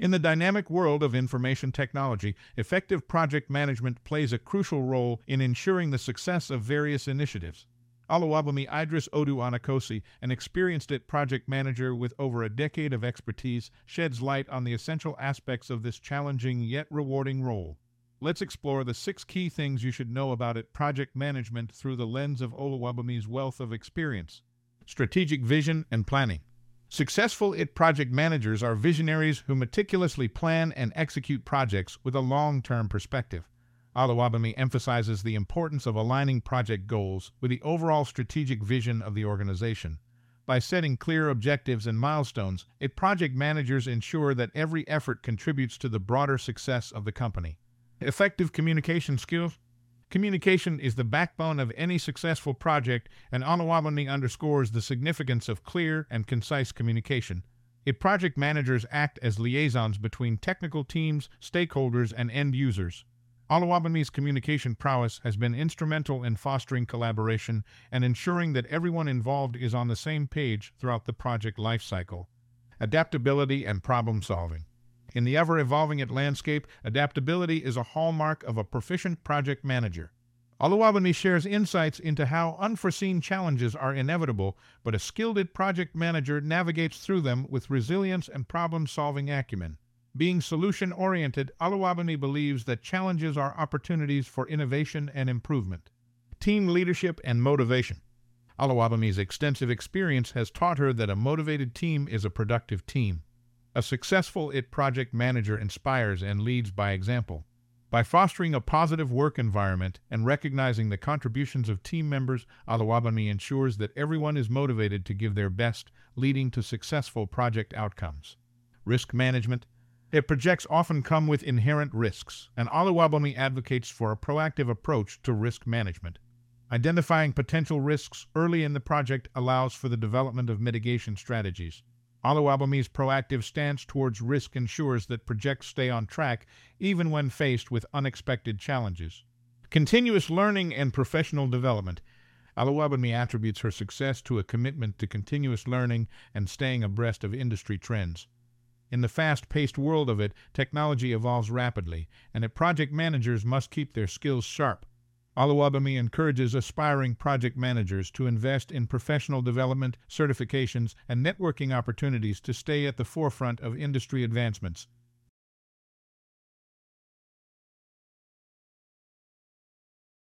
In the dynamic world of information technology, effective project management plays a crucial role in ensuring the success of various initiatives. Oluwabumi Idris Odu Anakosi, an experienced project manager with over a decade of expertise, sheds light on the essential aspects of this challenging yet rewarding role. Let's explore the 6 key things you should know about project management through the lens of Oluwabumi's wealth of experience. Strategic vision and planning. Successful project managers are visionaries who meticulously plan and execute projects with a long-term perspective. Oluwabumi emphasizes the importance of aligning project goals with the overall strategic vision of the organization. By setting clear objectives and milestones, project managers ensure that every effort contributes to the broader success of the company. Effective communication skills. Communication is the backbone of any successful project, and Oluwabumi underscores the significance of clear and concise communication. Project managers act as liaisons between technical teams, stakeholders, and end users. Oluwabumi's communication prowess has been instrumental in fostering collaboration and ensuring that everyone involved is on the same page throughout the project lifecycle. Adaptability and problem solving. In the ever-evolving landscape, adaptability is a hallmark of a proficient project manager. Oluwabumi shares insights into how unforeseen challenges are inevitable, but a skilled project manager navigates through them with resilience and problem-solving acumen. Being solution-oriented, Oluwabumi believes that challenges are opportunities for innovation and improvement. Team leadership and motivation. Oluwabumi's extensive experience has taught her that a motivated team is a productive team. A successful project manager inspires and leads by example. By fostering a positive work environment and recognizing the contributions of team members, Oluwabumi ensures that everyone is motivated to give their best, leading to successful project outcomes. Risk management. Projects often come with inherent risks, and Oluwabumi advocates for a proactive approach to risk management. Identifying potential risks early in the project allows for the development of mitigation strategies. Oluwabumi's proactive stance towards risk ensures that projects stay on track even when faced with unexpected challenges. Continuous learning and professional development. Oluwabumi attributes her success to a commitment to continuous learning and staying abreast of industry trends. In the fast-paced world of technology evolves rapidly, and project managers must keep their skills sharp. Oluwabumi encourages aspiring project managers to invest in professional development, certifications, and networking opportunities to stay at the forefront of industry advancements.